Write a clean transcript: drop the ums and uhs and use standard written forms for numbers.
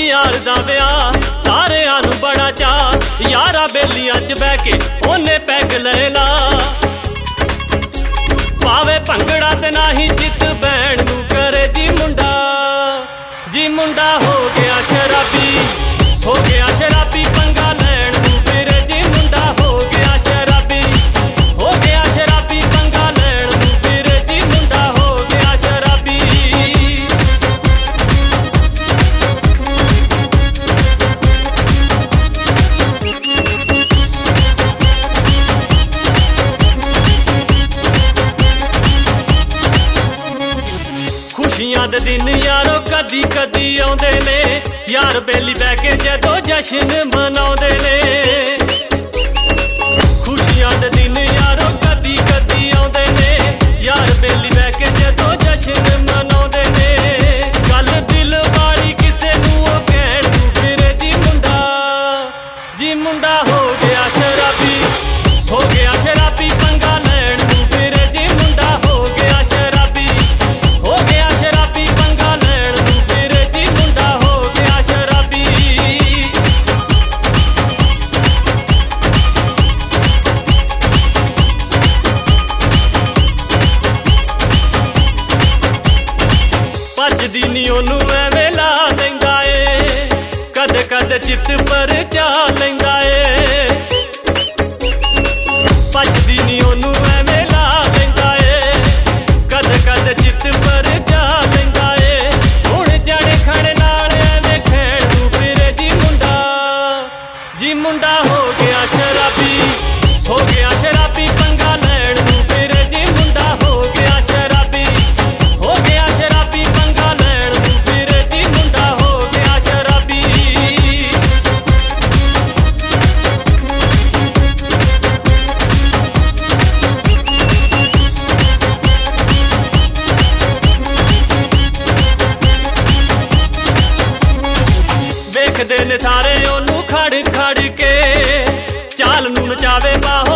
यार दा विआह सारिआं नूं बड़ा चाऽ यारा बेलियां च बह के ओने पैग लेना पावे भंगड़ा ते नाही जित बैण नूं करे जी मुंडा हो गया शराबी पंगा लैण नूं फिरे जी मुंडा हो गया शराबी पंगा लैण नूं फिरे जी मुंडा हो गया शराबी। खुशियां दे दिन यारो कदी कदी आउंदे ने यार बेली बह के जदों जश्न मनाउंदे ने खुशियां दे दिन यारो कदी कदी आउंदे ने यार बेली बह के जदों जश्न मनाउंदे ने गल दिल वाली किसे नूं ओ कहण नूं फिरे जी मुंडा हो गया शराबी पंगा लैण नूं फिरे जी मुंडा हो गया शराबी पंगा लैण नूं फिरे जी मुंडा हो गया शराबी। भजदी नी ओनू एवें ला लैंदा ए कद कद चित पर चा लैंदा ए भजदी नी ओनू एवें ला लैंदा ए कद कद चित पर चा लैंदा ए हुण जड़े खड़े नाल एवें खैण नूं फिरे जी मुंडा हो गया शराबी पंगा लैण नूं फिरे जी मुंडा हो गया शराबी पंगा लैण नूं फिरे जी मुंडा हो गया शराबी। वेखदे ने सारे ओनू खड़ खड़ के चाल नूं नचावे बाहों